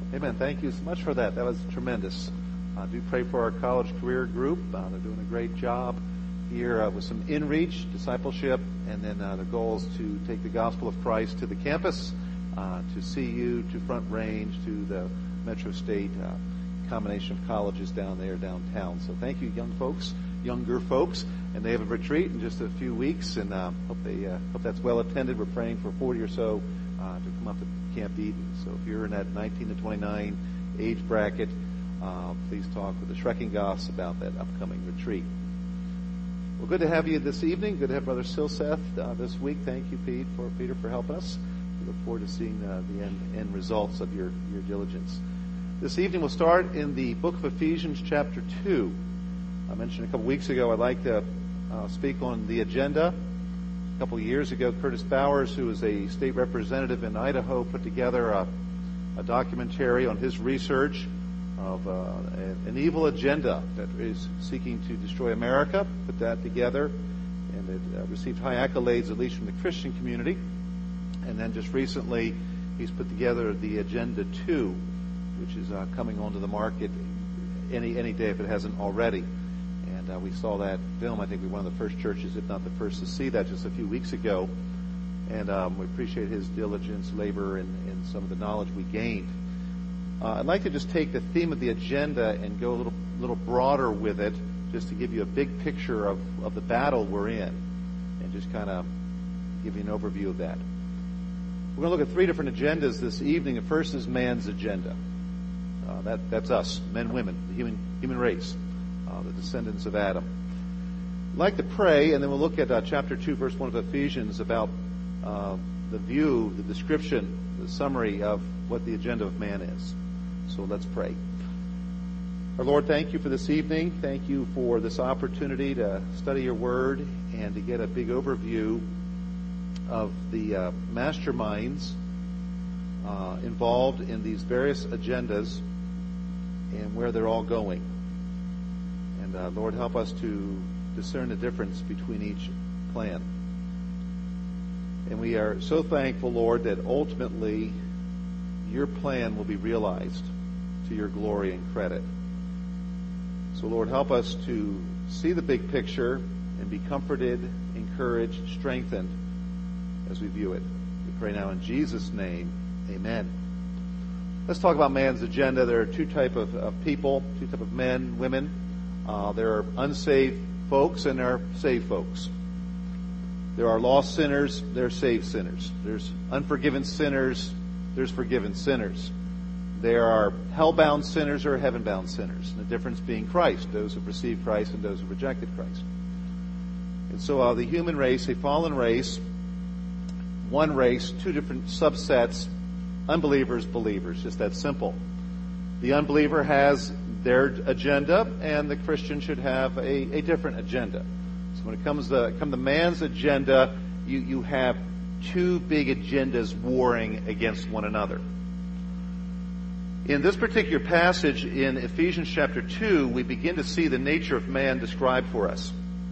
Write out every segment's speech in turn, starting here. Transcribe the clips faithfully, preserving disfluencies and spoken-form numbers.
Amen. Thank you so much for that. That was tremendous. Uh, do pray for our college career group. Uh, they're doing a great job here uh, with some in-reach discipleship, and then uh, the goal is to take the gospel of Christ to the campus, uh, to C U, to Front Range, to the Metro State uh, combination of colleges down there downtown. So thank you, young folks, younger folks, and they have a retreat in just a few weeks, and uh, hope they uh, hope that's well attended. We're praying for forty or so uh, to come up to Camp Eden. So if you're in that nineteen to twenty-nine age bracket, uh, please talk with the Shrekking Goths about that upcoming retreat. Well, good to have you this evening. Good to have Brother Silseth uh, this week. Thank you, Pete, for Peter, for helping us. We look forward to seeing uh, the end, end results of your, your diligence. This evening we'll start in the book of Ephesians, chapter two. I mentioned a couple weeks ago I'd like to uh, speak on the agenda. A couple of years ago, Curtis Bowers, who is a state representative in Idaho, put together a, a documentary on his research of uh, an evil agenda that is seeking to destroy America, put that together, and it uh, received high accolades, at least from the Christian community. And then just recently, he's put together the Agenda two, which is uh, coming onto the market any any day if it hasn't already. And uh, we saw that film. I think we were one of the first churches, if not the first, to see that just a few weeks ago. And um, we appreciate his diligence, labor, and, and some of the knowledge we gained. Uh, I'd like to just take the theme of the agenda and go a little little broader with it, just to give you a big picture of, of the battle we're in, and just kind of give you an overview of that. We're going to look at three different agendas this evening. The first is man's agenda. Uh, that that's us, men, women, the human human race, uh, the descendants of Adam. I'd like to pray, and then we'll look at uh, chapter two, verse one of Ephesians, about uh, the view, the description, the summary of what the agenda of man is. So let's pray. Our Lord, thank you for this evening. Thank you for this opportunity to study your word and to get a big overview of the uh, masterminds uh, involved in these various agendas and where they're all going. And uh, Lord, help us to discern the difference between each plan. And we are so thankful, Lord, that ultimately your plan will be realized to your glory and credit. So, Lord, help us to see the big picture and be comforted, encouraged, strengthened as we view it. We pray now in Jesus' name, amen. Let's talk about man's agenda. There are two types of, of people, two types of men, women. Uh, there are unsaved folks and there are saved folks. There are lost sinners, there are saved sinners. There's unforgiven sinners, there's forgiven sinners. There are hell-bound sinners or heaven-bound sinners. And the difference being Christ, those who received Christ and those who rejected Christ. And so uh, the human race, a fallen race, one race, two different subsets, unbelievers, believers, just that simple. The unbeliever has their agenda, and the Christian should have a, a different agenda. So when it comes to come to man's agenda, you, you have two big agendas warring against one another. In this particular passage in Ephesians chapter two, we begin to see the nature of man described for us.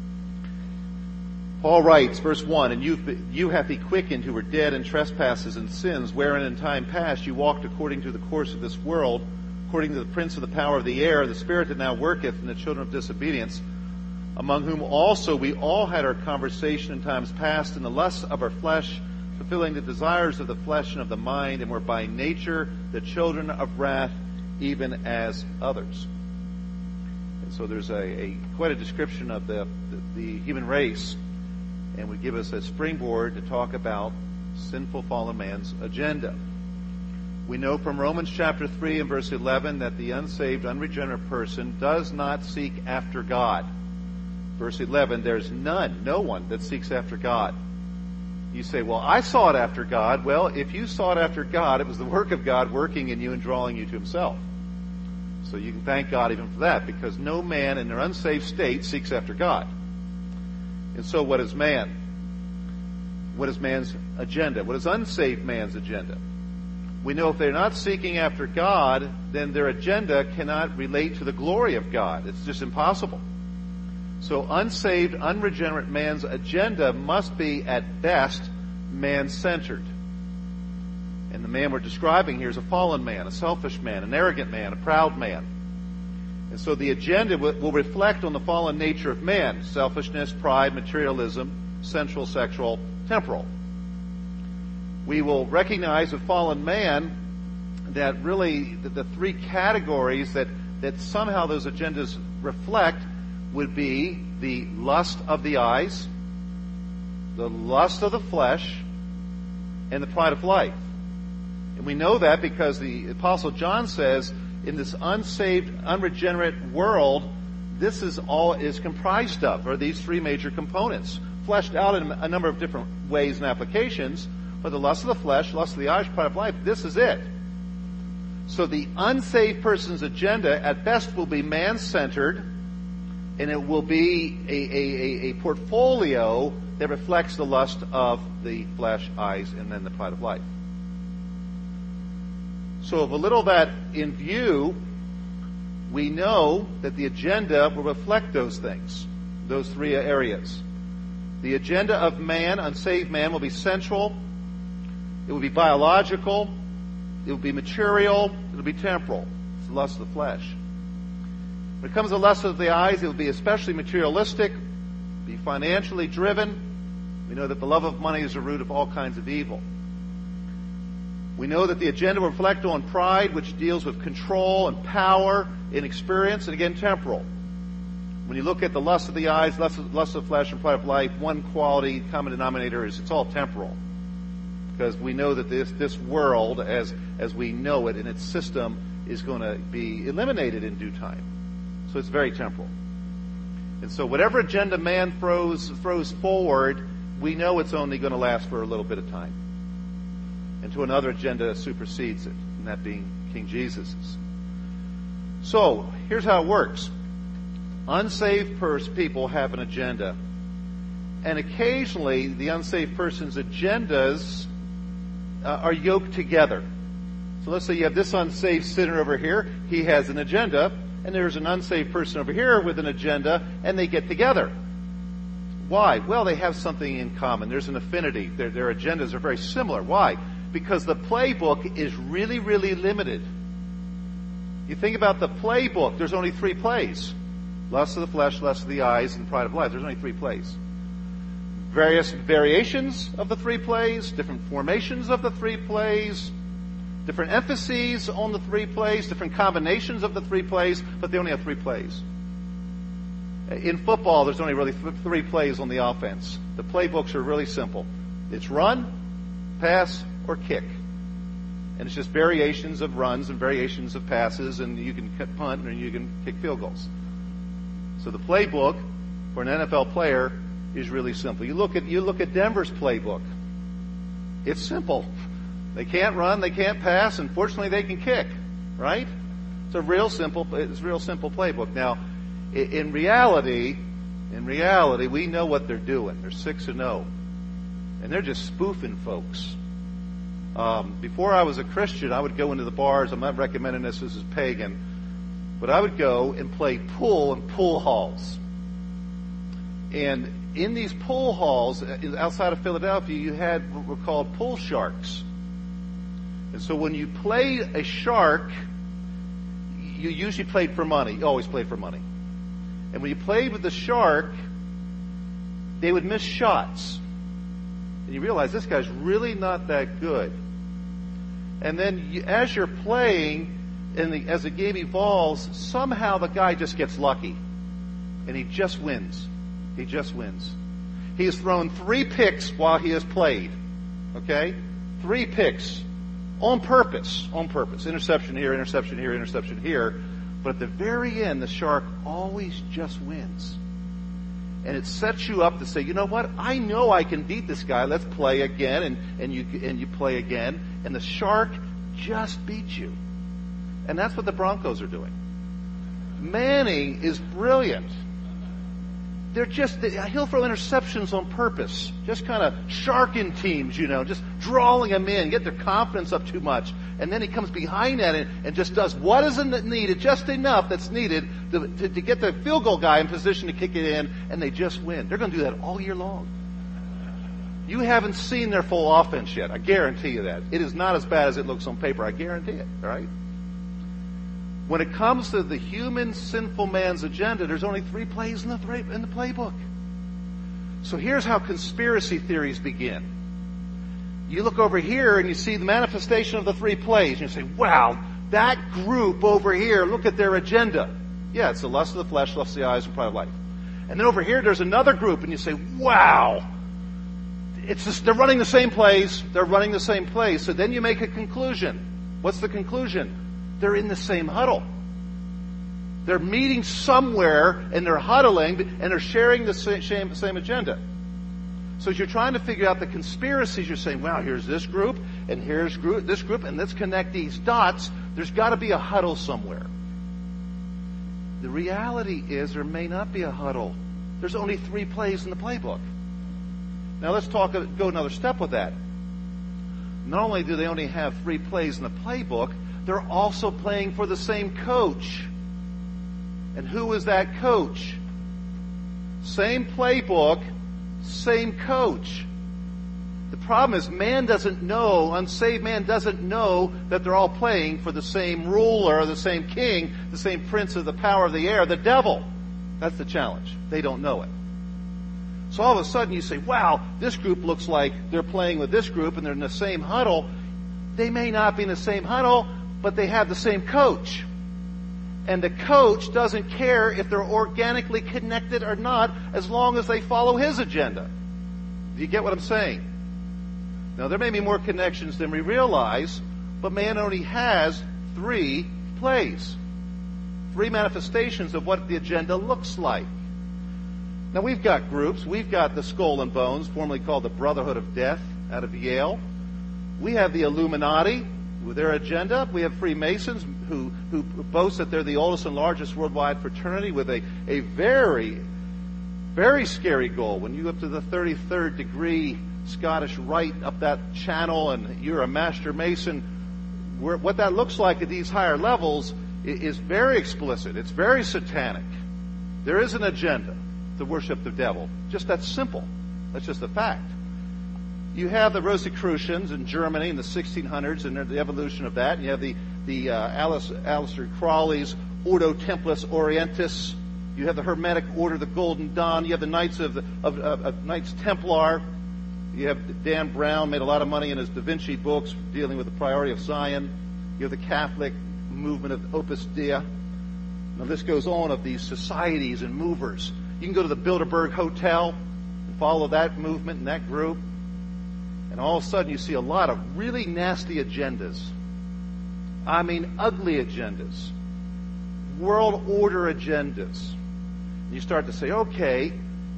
Paul writes, verse one, "And you, you hath he quickened who were dead in trespasses and sins, wherein in time past you walked according to the course of this world, according to the prince of the power of the air, the spirit that now worketh in the children of disobedience, among whom also we all had our conversation in times past in the lusts of our flesh, fulfilling the desires of the flesh and of the mind, and were by nature the children of wrath, even as others." And so there's a, a quite a description of the, the, the human race, and would give us a springboard to talk about sinful fallen man's agenda. We know from Romans chapter three and verse eleven that the unsaved, unregenerate person does not seek after God. Verse eleven, "There's none, no one that seeks after God." You say, well, I sought after God. Well, if you sought after God, it was the work of God working in you and drawing you to himself. So you can thank God even for that, because no man in their unsaved state seeks after God. And so what is man? What is man's agenda? What is unsaved man's agenda? We know if they're not seeking after God, then their agenda cannot relate to the glory of God. It's just impossible. So unsaved, unregenerate man's agenda must be, at best, man-centered. And the man we're describing here is a fallen man, a selfish man, an arrogant man, a proud man. And so the agenda will reflect on the fallen nature of man: selfishness, pride, materialism, sensual, sexual, temporal. We will recognize with fallen man that really the, the three categories that, that somehow those agendas reflect would be the lust of the eyes, the lust of the flesh, and the pride of life. And we know that because the Apostle John says, in this unsaved, unregenerate world, this is all is comprised of, or these three major components, fleshed out in a number of different ways and applications. But the lust of the flesh, lust of the eyes, pride of life, this is it. So the unsaved person's agenda at best will be man-centered, and it will be a, a, a, a portfolio that reflects the lust of the flesh, eyes, and then the pride of life. So with a little of that in view, we know that the agenda will reflect those things, those three areas. The agenda of man, unsaved man, will be sensual, it will be biological, it will be material, it will be temporal. It's the lust of the flesh. When it comes to the lust of the eyes, it will be especially materialistic, be financially driven. We know that the love of money is the root of all kinds of evil. We know that the agenda will reflect on pride, which deals with control and power and experience, and again, temporal. When you look at the lust of the eyes, lust of, lust of the flesh, and pride of life, one quality, common denominator is it's all temporal. Because we know that this, this world, as, as we know it in its system, is going to be eliminated in due time. So it's very temporal. And so whatever agenda man throws, throws forward, we know it's only going to last for a little bit of time. Until another agenda supersedes it, and that being King Jesus's. So, here's how it works. Unsaved pers- people have an agenda. And occasionally, the unsaved person's agendas uh, are yoked together. So let's say you have this unsaved sinner over here. He has an agenda. And there's an unsaved person over here with an agenda. And they get together. Why? Well, they have something in common. There's an affinity. Their, their agendas are very similar. Why? Because the playbook is really, really limited. You think about the playbook, there's only three plays. Lust of the flesh, lust of the eyes, and pride of life. There's only three plays. Various variations of the three plays, different formations of the three plays, different emphases on the three plays, different combinations of the three plays, but they only have three plays. In football, there's only really th- three plays on the offense. The playbooks are really simple. It's run, pass, or kick. And it's just variations of runs and variations of passes, and you can punt and you can kick field goals. So the playbook for an N F L player is really simple. You look at you look at Denver's playbook. It's simple. They can't run, they can't pass, and fortunately they can kick, right? It's a real simple it's a real simple playbook. Now, in reality, in reality, we know what they're doing. They're six and oh. And they're just spoofing folks. Um, before I was a Christian, I would go into the bars. I'm not recommending this. This is pagan. But I would go and play pool in pool halls. And in these pool halls, outside of Philadelphia, you had what were called pool sharks. And so when you played a shark, you usually played for money. You always played for money. And when you played with the shark, they would miss shots. And you realize this guy's really not that good. And then you, as you're playing, and the, as the game evolves, somehow the guy just gets lucky. And he just wins. He just wins. He has thrown three picks while he has played. Okay? Three picks. On purpose. On purpose. Interception here, interception here, interception here. But at the very end, the shark always just wins. And it sets you up to say, you know what? I know I can beat this guy. Let's play again. And, and you and you play again. And the shark just beats you. And that's what the Broncos are doing. Manning is brilliant. They're just, he'll throw interceptions on purpose. Just kind of sharking teams, you know, just drawing them in, get their confidence up too much. And then he comes behind that and, and just does what isn't needed, just enough that's needed to, to, to get the field goal guy in position to kick it in, and they just win. They're going to do that all year long. you haven't seen their full offense yet. I guarantee you that. It is not as bad as it looks on paper. I guarantee it. All right? When it comes to the human sinful man's agenda, there's only three plays in the, in the playbook. So here's how conspiracy theories begin. You look over here and you see the manifestation of the three plays. And you say, wow, that group over here, look at their agenda. Yeah, it's the lust of the flesh, lust of the eyes, and pride of life. And then over here there's another group and you say, wow, it's just, they're running the same plays. They're running the same plays. So then you make a conclusion. What's the conclusion? They're in the same huddle. They're meeting somewhere and they're huddling and they're sharing the same, same agenda. So as you're trying to figure out the conspiracies, you're saying, wow, here's this group and here's group, this group, and let's connect these dots. There's got to be a huddle somewhere. The reality is there may not be a huddle. There's only three plays in the playbook. Now let's talk, go another step with that. Not only do they only have three plays in the playbook, they're also playing for the same coach. And who is that coach? Same playbook, same coach. The problem is man doesn't know, unsaved man doesn't know that they're all playing for the same ruler, the same king, the same prince of the power of the air, the devil. That's the challenge. They don't know it. So all of a sudden you say, wow, this group looks like they're playing with this group and they're in the same huddle. They may not be in the same huddle, but they have the same coach. And the coach doesn't care if they're organically connected or not as long as they follow his agenda. Do you get what I'm saying? Now, there may be more connections than we realize, but man only has three plays. Three manifestations of what the agenda looks like. Now, we've got groups. We've got the Skull and Bones, formerly called the Brotherhood of Death, out of Yale. We have the Illuminati with their agenda. We have Freemasons who, who boast that they're the oldest and largest worldwide fraternity with a, a very, very scary goal. When you go up to the thirty-third degree Scottish Rite up that channel and you're a Master Mason, where, what that looks like at these higher levels is very explicit. It's very satanic. There is an agenda to worship the devil. Just that simple. That's just a fact. You have the Rosicrucians in Germany in the sixteen hundreds and the evolution of that. You have the, the uh, Alice, Aleister Crowley's Ordo Templis Orientis. You have the Hermetic Order, the Golden Dawn. You have the Knights of, the, of, of, of Knights Templar. You have Dan Brown, made a lot of money in his Da Vinci books dealing with the priority of Zion. You have the Catholic movement of Opus Dei. Now this goes on of these societies and movers. You can go to the Bilderberg Hotel and follow that movement and that group. And all of a sudden you see a lot of really nasty agendas. I mean ugly agendas. World order agendas. And you start to say, okay,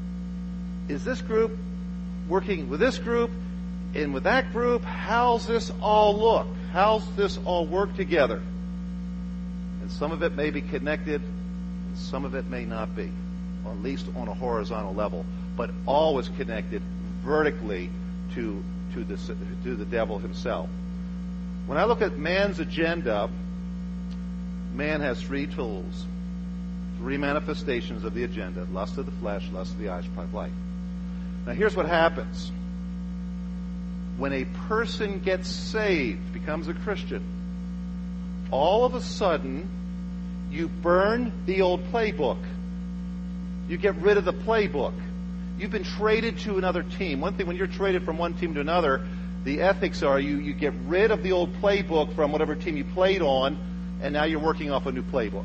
is this group working with this group and with that group? How's this all look? How's this all work together? And some of it may be connected, and some of it may not be, or at least on a horizontal level, but always connected vertically to to the to the devil himself. When I look at man's agenda, man has three tools, three manifestations of the agenda: lust of the flesh, lust of the eyes, pride of life. Now here's what happens. When a person gets saved, becomes a Christian, all of a sudden you burn the old playbook. You get rid of the playbook. You've been traded to another team. One thing, when you're traded from one team to another, the ethics are you, you get rid of the old playbook from whatever team you played on, and now you're working off a new playbook.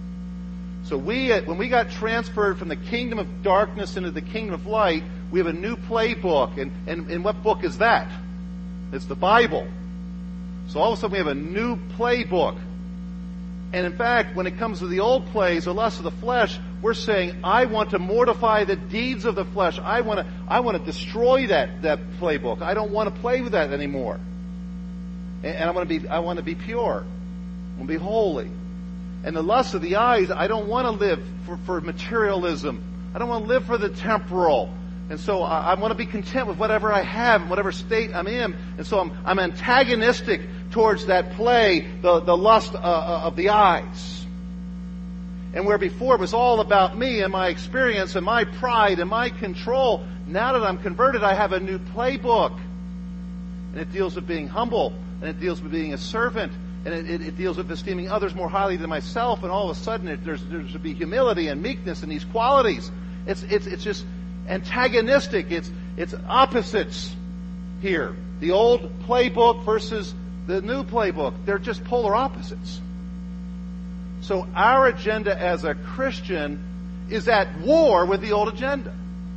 So we, when we got transferred from the kingdom of darkness into the kingdom of light, we have a new playbook. And, and, and what book is that? It's the Bible. So all of a sudden we have a new playbook. And in fact, when it comes to the old plays, the lust of the flesh, we're saying, I want to mortify the deeds of the flesh. I want to, I want to destroy that, that playbook. I don't want to play with that anymore. And, and I want to be, I want to be pure. I want to be holy. And the lust of the eyes, I don't want to live for, for materialism. I don't want to live for the temporal. And so I, I want to be content with whatever I have, whatever state I'm in. And so I'm, I'm antagonistic towards that play, the, the lust uh, of the eyes. And where before it was all about me and my experience and my pride and my control, now that I'm converted, I have a new playbook. And it deals with being humble, and it deals with being a servant, and it, it, it deals with esteeming others more highly than myself, and all of a sudden it, there's there's to be humility and meekness and these qualities. It's it's it's just antagonistic. It's it's opposites here. The old playbook versus the new playbook. They're just polar opposites. So our agenda as a Christian is at war with the old agenda.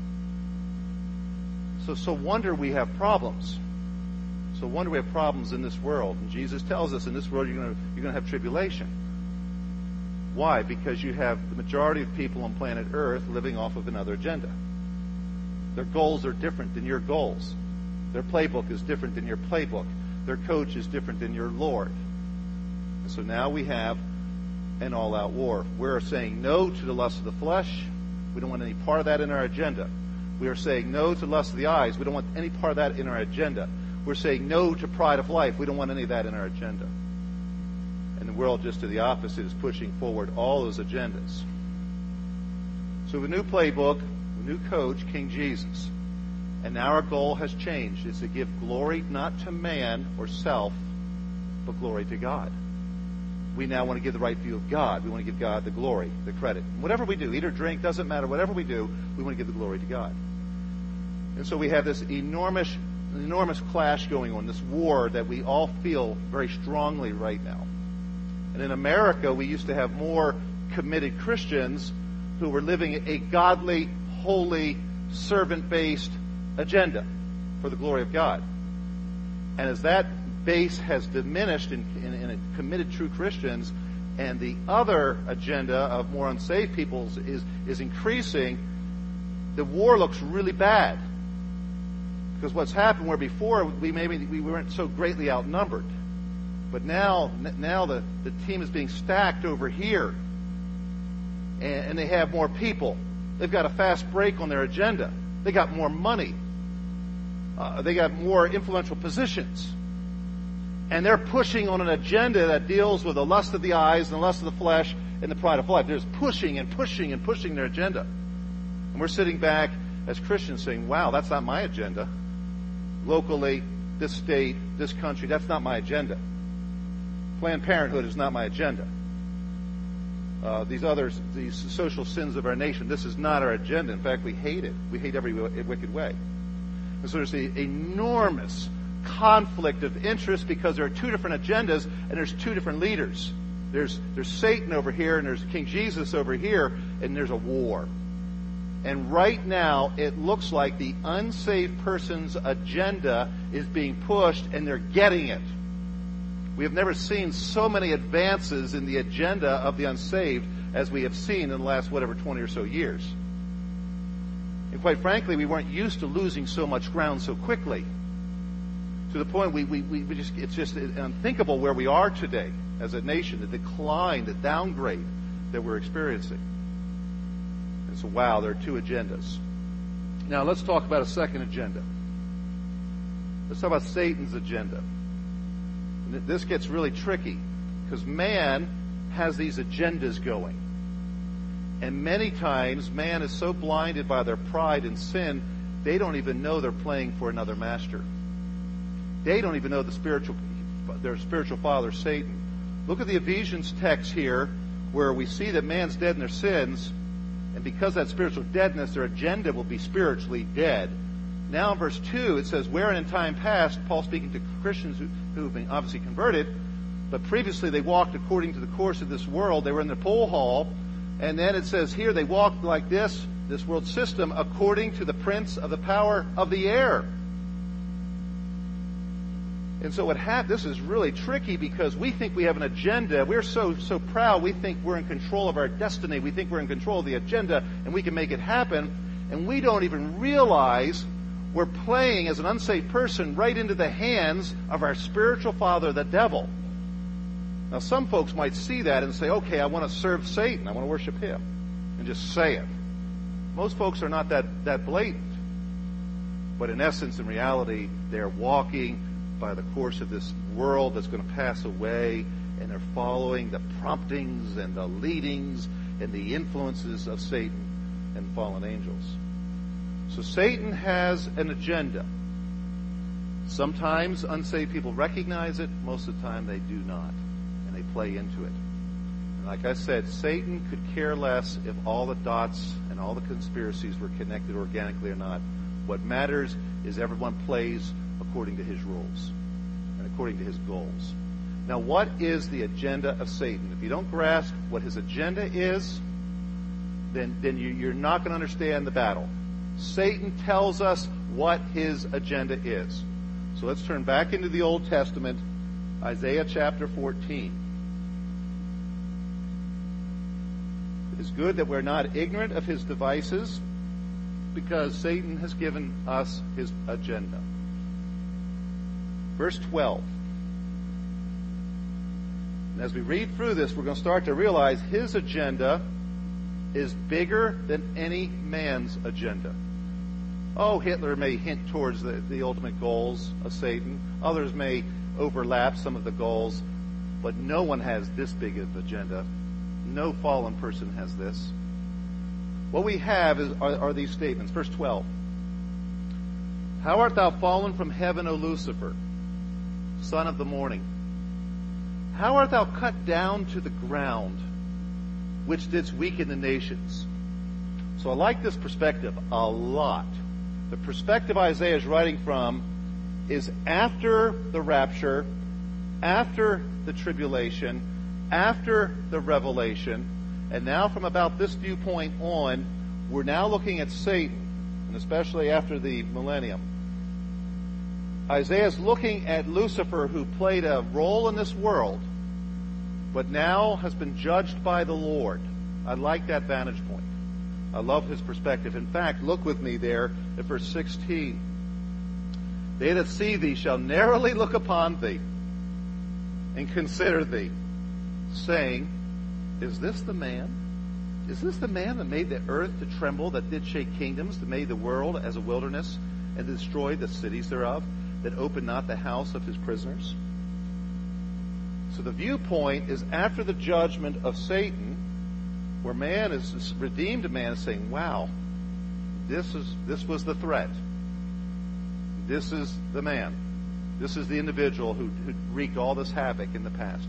So so wonder we have problems. So wonder we have problems in this world. And Jesus tells us in this world you're going to, you're going to have tribulation. Why? Because you have the majority of people on planet Earth living off of another agenda. Their goals are different than your goals. Their playbook is different than your playbook. Their coach is different than your Lord. And so now we have an all-out war. We're saying no to the lust of the flesh. We don't want any part of that in our agenda. We are saying no to the lust of the eyes. We don't want any part of that in our agenda. We're saying no to pride of life. We don't want any of that in our agenda. And the world, just to the opposite, is pushing forward all those agendas. So the new playbook, the new coach, King Jesus. And now our goal has changed. It's to give glory not to man or self, but glory to God. We now want to give the right view of God. We want to give God the glory, the credit. Whatever we do, eat or drink, doesn't matter. Whatever we do, we want to give the glory to God. And so we have this enormous An enormous clash going on, this war that we all feel very strongly right now. And in America, we used to have more committed Christians who were living a godly, holy, servant-based agenda for the glory of God. And as that base has diminished in, in, in committed true Christians, and the other agenda of more unsaved peoples is, is increasing, the war looks really bad. Because what's happened where before we maybe we weren't so greatly outnumbered, but now now the, the team is being stacked over here, and, and they have more people. They've got a fast break on their agenda. They got more money. Uh, they got more influential positions, and they're pushing on an agenda that deals with the lust of the eyes and the lust of the flesh and the pride of life. They're just pushing and pushing and pushing their agenda, and we're sitting back as Christians saying, "Wow, that's not my agenda." Locally, this state, this country, that's not my agenda. Planned Parenthood is not my agenda. Uh, these others, these social sins of our nation, this is not our agenda. In fact, we hate it. We hate every wicked way. And so there's the enormous conflict of interest because there are two different agendas and there's two different leaders. There's, there's Satan over here and there's King Jesus over here, and there's a war. And right now, it looks like the unsaved person's agenda is being pushed, and they're getting it. We have never seen so many advances in the agenda of the unsaved as we have seen in the last, whatever, twenty or so years. And quite frankly, we weren't used to losing so much ground so quickly. To the point we, we, we just, it's just unthinkable where we are today as a nation, the decline, the downgrade that we're experiencing. And so, wow, there are two agendas. Now, let's talk about a second agenda. Let's talk about Satan's agenda. And this gets really tricky because man has these agendas going. And many times, man is so blinded by their pride and sin, they don't even know they're playing for another master. They don't even know the spiritual, their spiritual father, Satan. Look at the Ephesians text here where we see that man's dead in their sins. And because of that spiritual deadness, their agenda will be spiritually dead. Now in verse two, it says, wherein in time past, Paul speaking to Christians who, who have been obviously converted, but previously they walked according to the course of this world. They were in the poll hall. And then it says here, they walked like this, this world system, according to the prince of the power of the air. And so what happened, this is really tricky because we think we have an agenda. We're so so proud. We think we're in control of our destiny. We think we're in control of the agenda and we can make it happen. And we don't even realize we're playing as an unsaved person right into the hands of our spiritual father, the devil. Now some folks might see that and say, okay, I want to serve Satan. I want to worship him. And just say it. Most folks are not that, that blatant. But in essence, in reality, they're walking by the course of this world that's going to pass away, and they're following the promptings and the leadings and the influences of Satan and fallen angels. So Satan has an agenda. Sometimes unsaved people recognize it. Most of the time they do not, and they play into it. And like I said, Satan could care less if all the dots and all the conspiracies were connected organically or not. What matters is everyone plays according to his rules and according to his goals. Now, what is the agenda of Satan? If you don't grasp what his agenda is, then, then you, you're not going to understand the battle. Satan tells us what his agenda is. So let's turn back into the Old Testament, Isaiah chapter fourteen. It is good that we're not ignorant of his devices, because Satan has given us his agenda. Verse twelve. And as we read through this, we're going to start to realize his agenda is bigger than any man's agenda. Oh, Hitler may hint towards the, the ultimate goals of Satan. Others may overlap some of the goals. But no one has this big of an agenda. No fallen person has this. What we have is, are, are these statements. Verse twelve. How art thou fallen from heaven, O Lucifer, son of the morning? How art thou cut down to the ground, which didst weaken the nations? So I like this perspective a lot. The perspective Isaiah is writing from is after the rapture, after the tribulation, after the revelation, and now from about this viewpoint on, we're now looking at Satan, and especially after the millennium. Isaiah is looking at Lucifer, who played a role in this world, but now has been judged by the Lord. I like that vantage point. I love his perspective. In fact, look with me there at verse sixteen. They that see thee shall narrowly look upon thee and consider thee, saying, is this the man? Is this the man that made the earth to tremble, that did shake kingdoms, that made the world as a wilderness, and destroyed the cities thereof, that opened not the house of his prisoners? So the viewpoint is after the judgment of Satan, where man is, this redeemed man is saying, wow, this is this was the threat. This is the man. This is the individual who, who wreaked all this havoc in the past.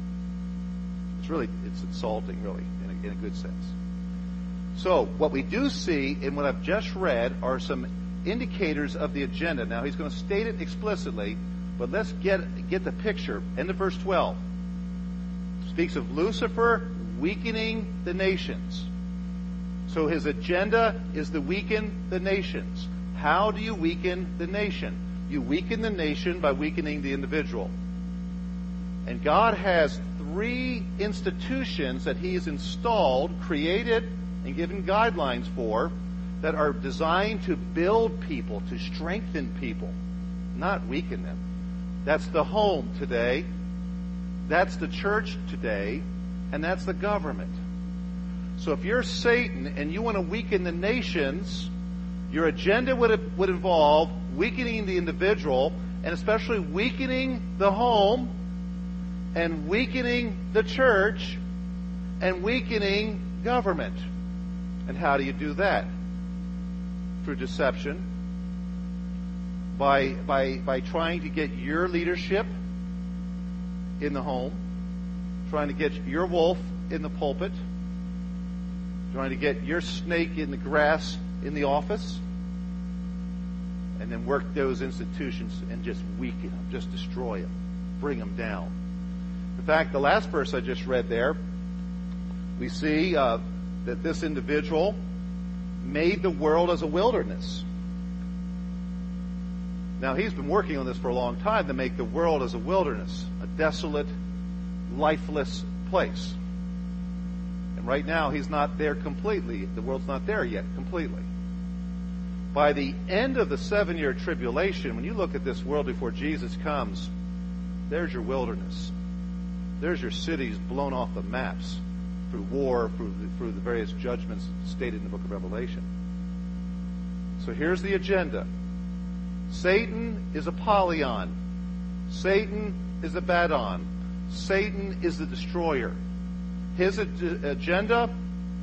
It's really, it's insulting, really, in a, in a good sense. So, what we do see in what I've just read are some indicators of the agenda. Now, he's going to state it explicitly, but let's get, get the picture. End of verse twelve. Speaks of Lucifer weakening the nations. So his agenda is to weaken the nations. How do you weaken the nation? You weaken the nation by weakening the individual. And God has three institutions that he has installed, created, and given guidelines for, that are designed to build people, to strengthen people, not weaken them. That's the home today. That's the church today. And that's the government. So if you're Satan and you want to weaken the nations, your agenda would, would involve weakening the individual, and especially weakening the home, and weakening the church, and weakening government. And how do you do that? Through deception. By, by, by trying to get your leadership in the home. Trying to get your wolf in the pulpit. Trying to get your snake in the grass in the office. And then work those institutions and just weaken them, just destroy them, bring them down. In fact, the last verse I just read there, we see uh, that this individual made the world as a wilderness. Now, he's been working on this for a long time to make the world as a wilderness, a desolate, lifeless place. And right now, he's not there completely. The world's not there yet completely. By the end of the seven-year tribulation, when you look at this world before Jesus comes, there's your wilderness. There's your cities blown off the maps through war, through the, through the various judgments stated in the book of Revelation. So here's the agenda. Satan is Apollyon. Satan is Abaddon. Satan is the destroyer. His ag- agenda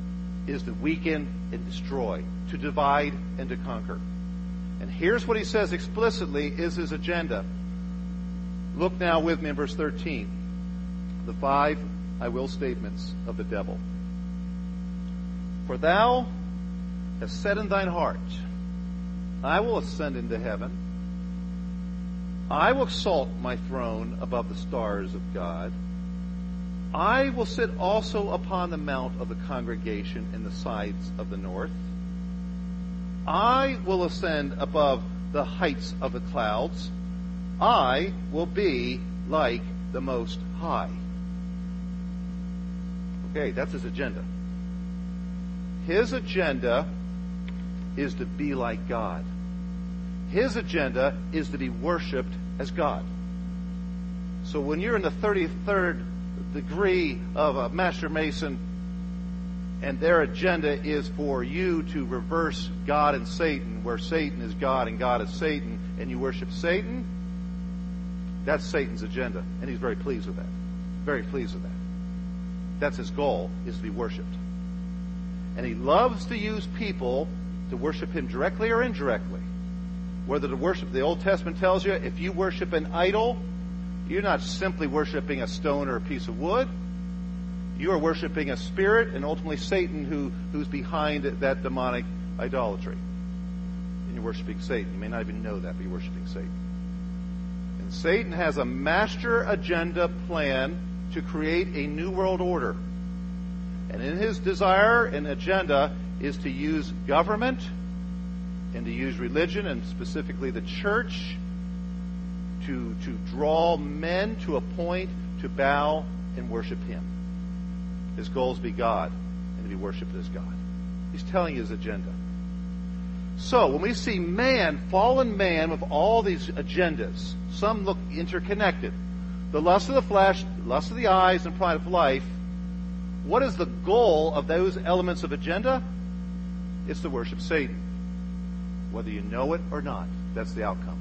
is to weaken and destroy, to divide and to conquer. And here's what he says explicitly is his agenda. Look now with me in verse thirteen. The five I will statements of the devil. For thou hast said in thine heart, I will ascend into heaven. I will exalt my throne above the stars of God. I will sit also upon the mount of the congregation in the sides of the north. I will ascend above the heights of the clouds. I will be like the Most High. Okay, that's his agenda. His agenda is to be like God. His agenda is to be worshipped as God. So when you're in the thirty-third degree of a Master Mason and their agenda is for you to reverse God and Satan, where Satan is God and God is Satan, and you worship Satan, that's Satan's agenda. And he's very pleased with that. Very pleased with that. That's his goal, is to be worshipped. And he loves to use people to worship him directly or indirectly. Whether to worship, the Old Testament tells you, if you worship an idol, you're not simply worshiping a stone or a piece of wood. You are worshiping a spirit, and ultimately Satan who, who's behind that demonic idolatry. And you're worshiping Satan. You may not even know that, but you're worshiping Satan. And Satan has a master agenda plan to create a new world order. And in his desire and agenda is to use government and to use religion, and specifically the church, to, to draw men to a point to bow and worship him. His goal is to be God and to be worshipped as God. He's telling you his agenda. So, when we see man, fallen man, with all these agendas, some look interconnected. The lust of the flesh, lust of the eyes, and pride of life. What is the goal of those elements of agenda? It's to worship Satan. Whether you know it or not, that's the outcome.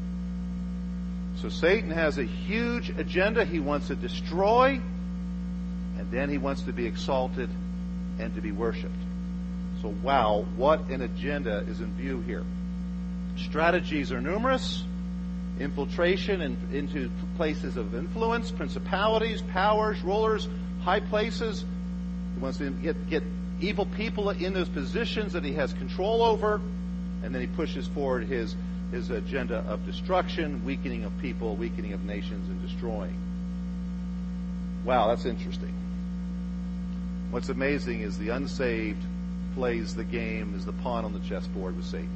So Satan has a huge agenda. He wants to destroy, and then he wants to be exalted and to be worshipped. So wow, what an agenda is in view here. Strategies are numerous. Infiltration in, into places of influence, principalities, powers, rulers, high places. He wants to get, get evil people in those positions that he has control over. And then he pushes forward his, his agenda of destruction, weakening of people, weakening of nations, and destroying. Wow, that's interesting. What's amazing is the unsaved plays the game as the pawn on the chessboard with Satan.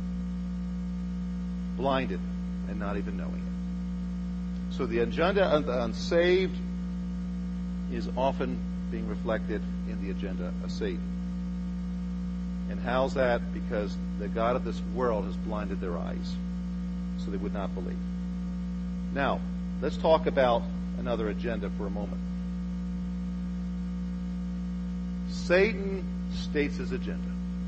Blinded and not even knowing it. So the agenda of the unsaved is often being reflected in the agenda of Satan. And how's that? Because the God of this world has blinded their eyes, so they would not believe. Now, let's talk about another agenda for a moment. Satan states his agenda.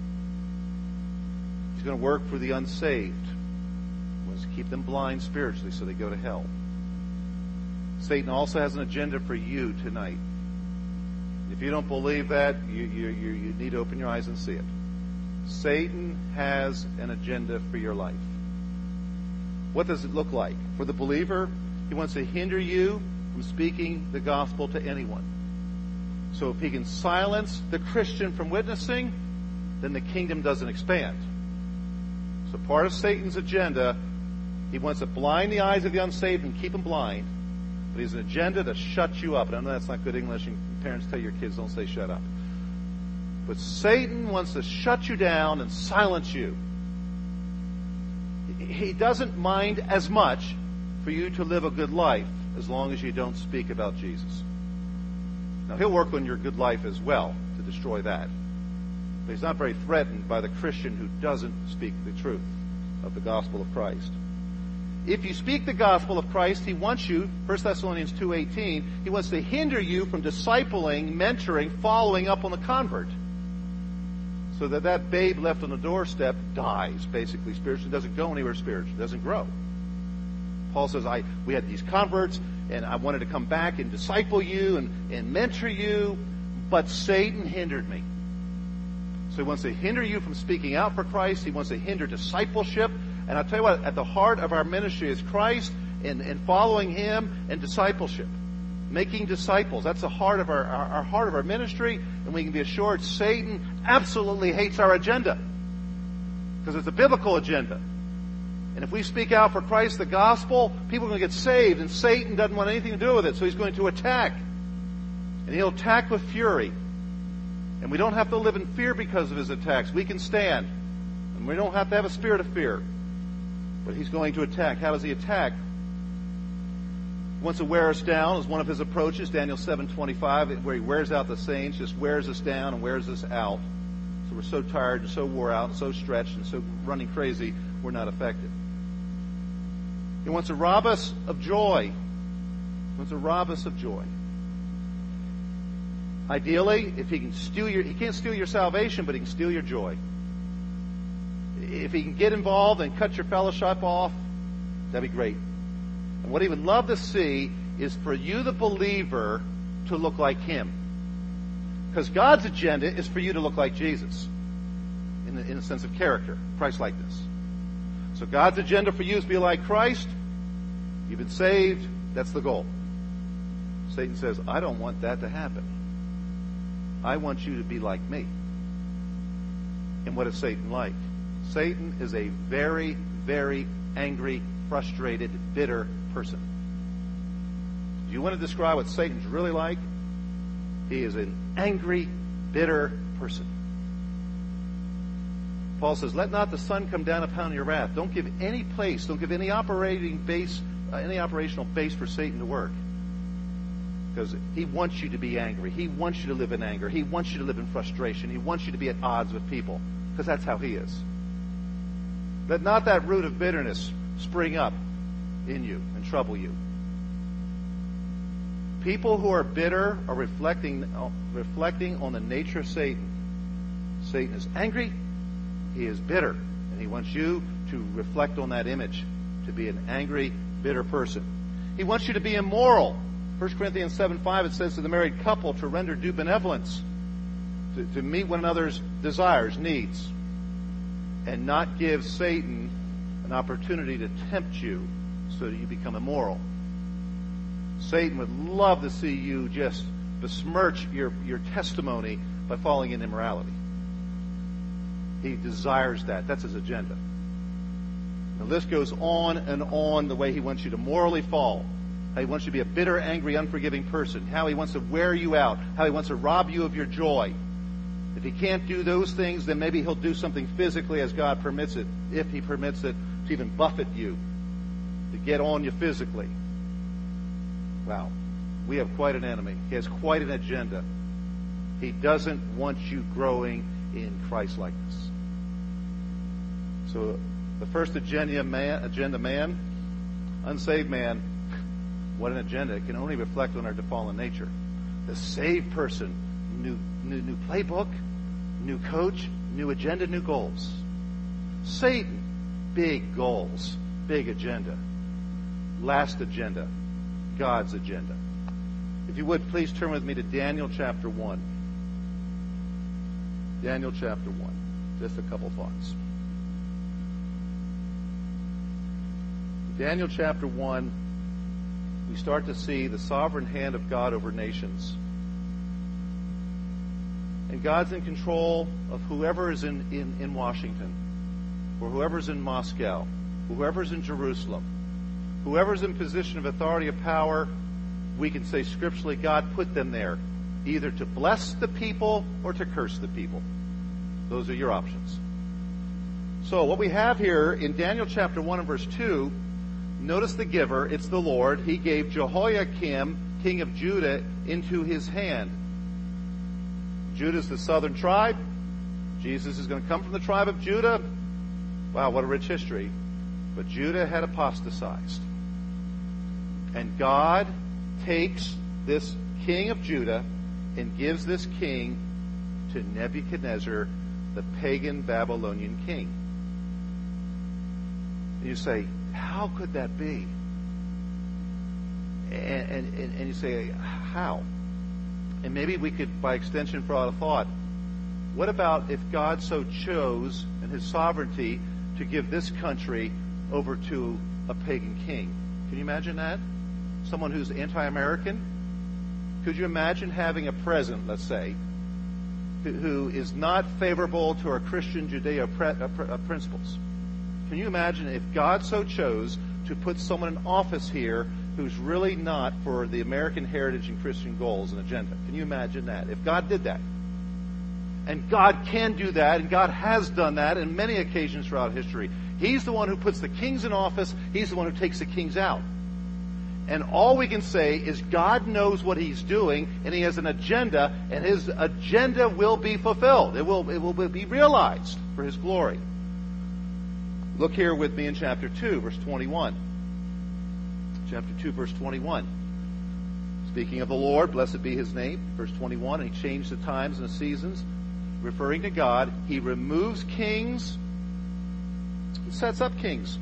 He's going to work for the unsaved. He wants to keep them blind spiritually so they go to hell. Satan also has an agenda for you tonight. If you don't believe that, you, you, you, you need to open your eyes and see it. Satan has an agenda for your life. What does it look like? For the believer, he wants to hinder you from speaking the gospel to anyone. So if he can silence the Christian from witnessing, then the kingdom doesn't expand. So part of Satan's agenda, he wants to blind the eyes of the unsaved and keep them blind. But he has an agenda to shut you up. And I know that's not good English, and parents tell your kids, don't say shut up. But Satan wants to shut you down and silence you. He doesn't mind as much for you to live a good life as long as you don't speak about Jesus. Now, he'll work on your good life as well to destroy that. But he's not very threatened by the Christian who doesn't speak the truth of the gospel of Christ. If you speak the gospel of Christ, he wants you, First Thessalonians two eighteen, he wants to hinder you from discipling, mentoring, following up on the convert. So that that babe left on the doorstep dies, basically, spiritually. Doesn't go anywhere spiritually. Doesn't grow. Paul says, I we had these converts, and I wanted to come back and disciple you and, and mentor you, but Satan hindered me. So he wants to hinder you from speaking out for Christ. He wants to hinder discipleship. And I'll tell you what, at the heart of our ministry is Christ and, and following Him and discipleship. Making disciples. That's the heart of our, our, our heart of our ministry. And we can be assured Satan absolutely hates our agenda. Because it's a biblical agenda. And if we speak out for Christ, the gospel, people are going to get saved. And Satan doesn't want anything to do with it. So he's going to attack. And he'll attack with fury. And we don't have to live in fear because of his attacks. We can stand. And we don't have to have a spirit of fear. But he's going to attack. How does he attack? He wants to wear us down is one of his approaches. Daniel seven twenty-five, where he wears out the saints, just wears us down and wears us out. So we're so tired and so wore out and so stretched and so running crazy, we're not effective. He wants to rob us of joy. He wants to rob us of joy. Ideally, if he can steal your, he can't steal your salvation, but he can steal your joy. If he can get involved and cut your fellowship off, that'd be great. And what he would love to see is for you, the believer, to look like him. Because God's agenda is for you to look like Jesus. In the, in the sense of character, Christ-likeness. So God's agenda for you is to be like Christ. You've been saved. That's the goal. Satan says, I don't want that to happen. I want you to be like me. And what is Satan like? Satan is a very, very angry, frustrated, bitter person. Do you want to describe what Satan's really like? He is an angry, bitter person. Paul says, let not the sun come down upon your wrath. Don't give any place, don't give any operating base, uh, any operational base for Satan to work. Because he wants you to be angry. He wants you to live in anger. He wants you to live in frustration. He wants you to be at odds with people. Because that's how he is. Let not that root of bitterness spring up in you and trouble you. People who are bitter are reflecting, uh, reflecting on the nature of Satan. Satan is angry. He is bitter. And he wants you to reflect on that image. To be an angry, bitter person. He wants you to be immoral. First Corinthians seven five, it says to the married couple to render due benevolence, to, to meet one another's desires, needs, and not give Satan an opportunity to tempt you so that you become immoral. Satan would love to see you just besmirch your, your testimony by falling in immorality. He desires that. That's his agenda. The list goes on and on the way he wants you to morally fall. How he wants you to be a bitter, angry, unforgiving person. How he wants to wear you out. How he wants to rob you of your joy. If he can't do those things, then maybe he'll do something physically as God permits it. If he permits it, to even buffet you. To get on you physically. Wow. We have quite an enemy. He has quite an agenda. He doesn't want you growing in Christ-likeness. So, the first agenda man, agenda man, unsaved man, what an agenda. It can only reflect on our fallen nature. The saved person, new, new, new playbook, new coach, new agenda, new goals. Satan, big goals, big agenda. Last agenda, God's agenda. If you would, please turn with me to Daniel chapter one. Daniel chapter one. Just a couple thoughts. Daniel chapter one, we start to see the sovereign hand of God over nations. And God's in control of whoever is in, in, in Washington, or whoever's in Moscow, whoever's in Jerusalem, whoever's in position of authority of power. We can say scripturally, God put them there, either to bless the people or to curse the people. Those are your options. So what we have here in Daniel chapter one and verse two, notice the giver, it's the Lord. He gave Jehoiakim, king of Judah, into his hand. Judah's the southern tribe. Jesus is going to come from the tribe of Judah. Wow, what a rich history. But Judah had apostatized. And God takes this king of Judah and gives this king to Nebuchadnezzar, the pagan Babylonian king. And you say, how could that be? And, and, and you say, how? And maybe we could, by extension, throw out a thought. What about if God so chose in his sovereignty to give this country over to a pagan king? Can you imagine that? Someone who's anti-American? Could you imagine having a president, let's say, who is not favorable to our Christian Judeo principles? Can you imagine if God so chose to put someone in office here who's really not for the American heritage and Christian goals and agenda? Can you imagine that? If God did that. And God can do that, and God has done that in many occasions throughout history. He's the one who puts the kings in office. He's the one who takes the kings out. And all we can say is God knows what he's doing, and he has an agenda, and his agenda will be fulfilled. It will, it will be realized for his glory. Look here with me in chapter two, verse twenty-one. Chapter two, verse twenty-one. Speaking of the Lord, blessed be his name. Verse twenty-one, and he changed the times and the seasons. Referring to God, he removes kings. He sets up kings.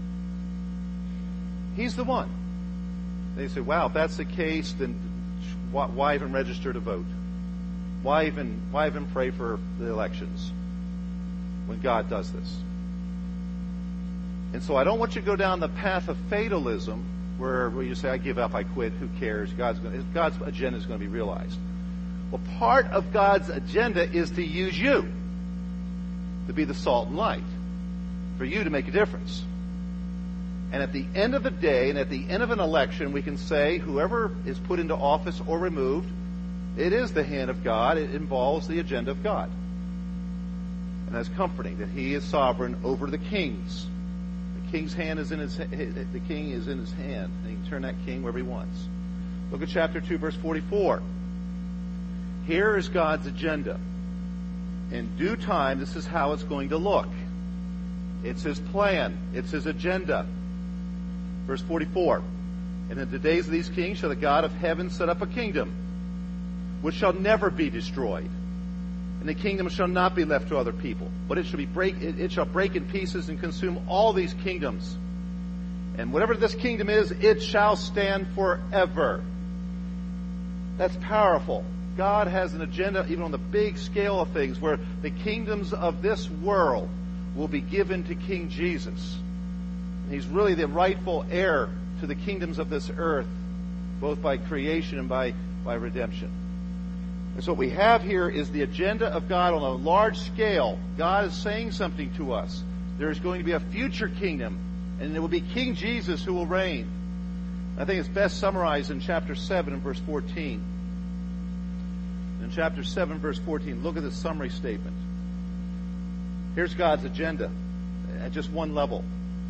He's the one. They say, wow, if that's the case, then why even register to vote? Why even, why even pray for the elections when God does this? And so I don't want you to go down the path of fatalism where, where you say, I give up, I quit, who cares? God's, gonna, God's agenda is going to be realized. Well, part of God's agenda is to use you to be the salt and light, for you to make a difference. And at the end of the day, and at the end of an election, we can say whoever is put into office or removed, it is the hand of God. It involves the agenda of God. And that's comforting that he is sovereign over the kings. The king's hand is in his, the king is in his hand, and he can turn that king wherever he wants. Look at chapter two, verse forty-four. Here is God's agenda. In due time, this is how it's going to look. It's his plan. It's his agenda. Verse forty-four. And in the days of these kings shall the God of heaven set up a kingdom, which shall never be destroyed. And the kingdom shall not be left to other people, but it shall be break, it, it shall break in pieces and consume all these kingdoms. And whatever this kingdom is, it shall stand forever. That's powerful. God has an agenda even on the big scale of things where the kingdoms of this world will be given to King Jesus. And he's really the rightful heir to the kingdoms of this earth, both by creation and by, by redemption. And so what we have here is the agenda of God on a large scale. God is saying something to us. There's going to be a future kingdom, and it will be King Jesus who will reign. I think it's best summarized in chapter seven and verse fourteen. In chapter seven, verse fourteen, look at the summary statement. Here's God's agenda at just one level.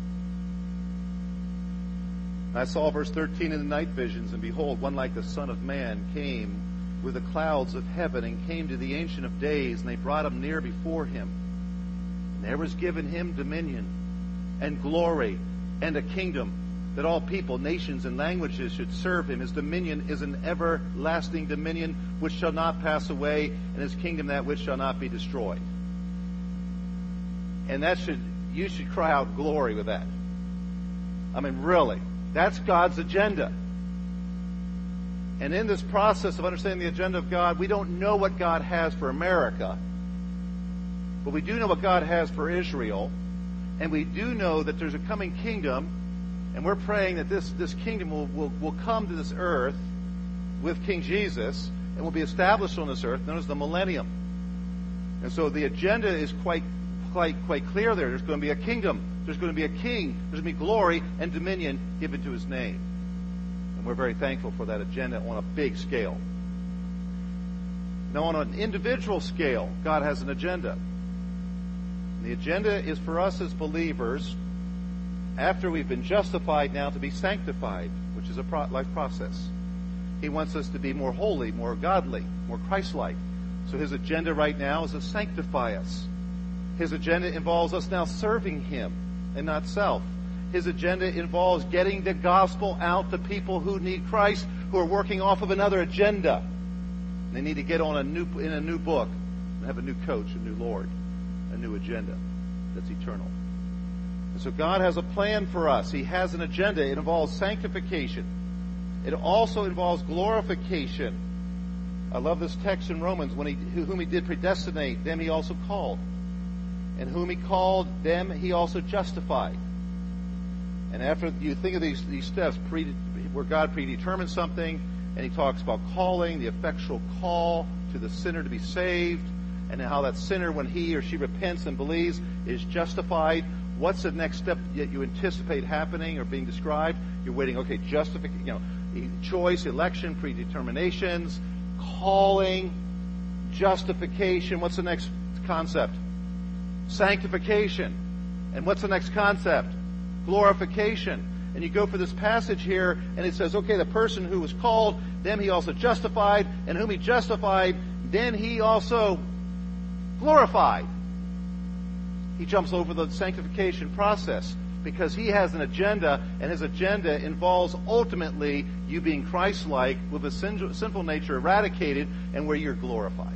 I saw verse thirteen in the night visions, and behold, one like the Son of Man came with the clouds of heaven and came to the Ancient of Days, and they brought him near before him. And there was given him dominion and glory and a kingdom, that all people, nations, and languages should serve him. His dominion is an everlasting dominion which shall not pass away, and his kingdom that which shall not be destroyed. And that should, you should cry out glory with that. I mean, really. That's God's agenda. And in this process of understanding the agenda of God, we don't know what God has for America, but we do know what God has for Israel, and we do know that there's a coming kingdom. And we're praying that this, this kingdom will, will, will come to this earth with King Jesus and will be established on this earth, known as the millennium. And so the agenda is quite, quite, quite clear there. There's going to be a kingdom. There's going to be a king. There's going to be glory and dominion given to his name. And we're very thankful for that agenda on a big scale. Now, on an individual scale, God has an agenda. And the agenda is for us as believers, after we've been justified now, to be sanctified, which is a pro- life process. He wants us to be more holy, more godly, more Christ-like. So his agenda right now is to sanctify us. His agenda involves us now serving him and not self. His agenda involves getting the gospel out to people who need Christ, who are working off of another agenda. They need to get on a new in a new book and have a new coach, a new Lord, a new agenda that's eternal. And so God has a plan for us. He has an agenda. It involves sanctification. It also involves glorification. I love this text in Romans. When he, whom he did predestinate, them he also called. And whom he called, them he also justified. And after you think of these, these steps, pre, where God predetermined something, and he talks about calling, the effectual call to the sinner to be saved, and how that sinner, when he or she repents and believes, is justified. What's the next step that you anticipate happening or being described? You're waiting, okay, justification, you know, choice, election, predeterminations, calling, justification. What's the next concept? Sanctification. And what's the next concept? Glorification. And you go for this passage here, and it says, okay, the person who was called, them he also justified, and whom he justified, then he also glorified. He jumps over the sanctification process because he has an agenda, and his agenda involves ultimately you being Christ-like with a sin- sinful nature eradicated and where you're glorified.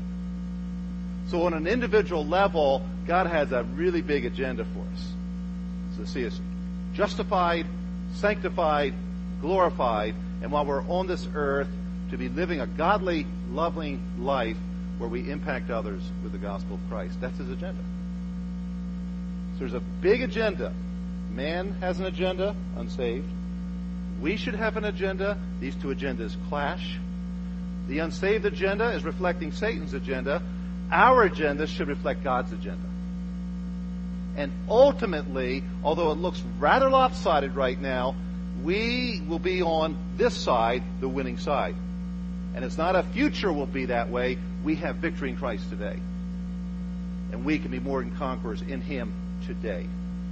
So on an individual level, God has a really big agenda for us. So see us justified, sanctified, glorified, and while we're on this earth, to be living a godly, loving life where we impact others with the gospel of Christ. That's his agenda. So there's a big agenda. Man has an agenda, unsaved. We should have an agenda. These two agendas clash. The unsaved agenda is reflecting Satan's agenda. Our agenda should reflect God's agenda. And ultimately, although it looks rather lopsided right now, we will be on this side, the winning side. And it's not a future will be that way. We have victory in Christ today. And we can be more than conquerors in him today.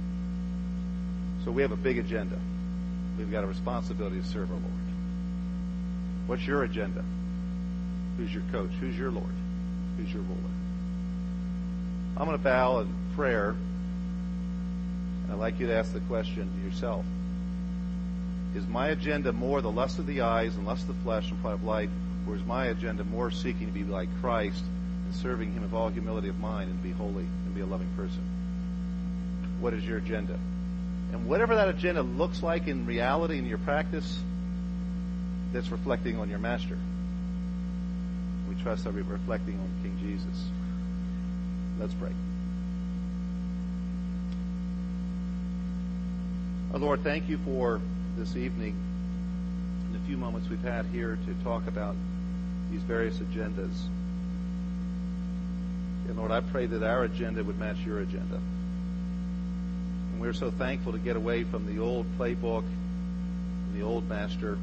So we have a big agenda. We've got a responsibility to serve our Lord. What's your agenda? Who's your coach? Who's your Lord? Who's your ruler? I'm going to bow in prayer. And I'd like you to ask the question to yourself. Is my agenda more the lust of the eyes and lust of the flesh and pride of life? Or is my agenda more seeking to be like Christ and serving him with all humility of mind and be holy and be a loving person? What is your agenda? And whatever that agenda looks like in reality, in your practice, that's reflecting on your master. We trust that we're reflecting on King Jesus. Let's pray. Our Lord, thank you for this evening and the few moments we've had here to talk about these various agendas. And Lord, I pray that our agenda would match your agenda. And we're so thankful to get away from the old playbook and the old master.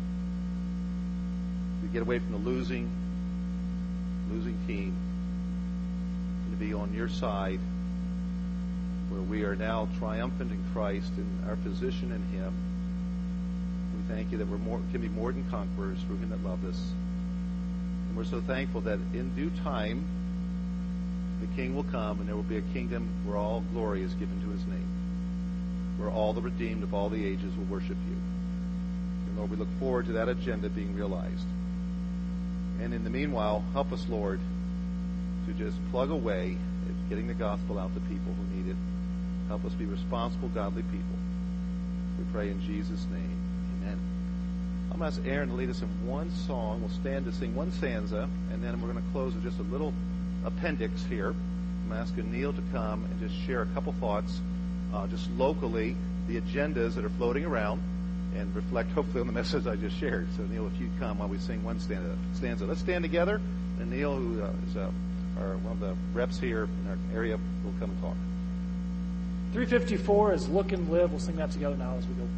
To get away from the losing, losing team. And to be on your side where we are now triumphant in Christ and our position in him. We thank you that we're more, can be more than conquerors through him that loved us. And we're so thankful that in due time, the King will come and there will be a kingdom where all glory is given to his name. Where all the redeemed of all the ages will worship you. And Lord, we look forward to that agenda being realized. And in the meanwhile, help us, Lord, to just plug away at getting the gospel out to people who need it. Help us be responsible, godly people. We pray in Jesus' name. Amen. I'm going to ask Aaron to lead us in one song. We'll stand to sing one stanza, and then we're going to close with just a little appendix here. I'm asking Neil to come and just share a couple thoughts, uh, just locally, the agendas that are floating around, and reflect hopefully on the message I just shared. So Neil, if you'd come while we sing one stanza. stanza. Let's stand together, and Neil, who uh, is uh, our, one of the reps here in our area, will come and talk. three fifty-four is Look and Live. We'll sing that together now as we go.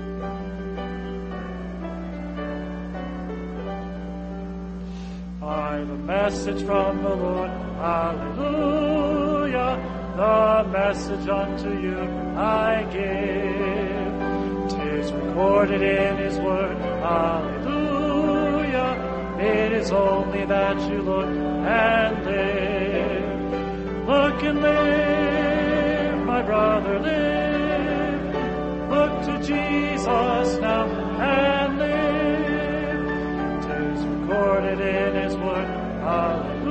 I've a message from the Lord, hallelujah, the message unto you I give. 'Tis recorded in his word, hallelujah, it is only that you look and live. Look and live, my brother, live.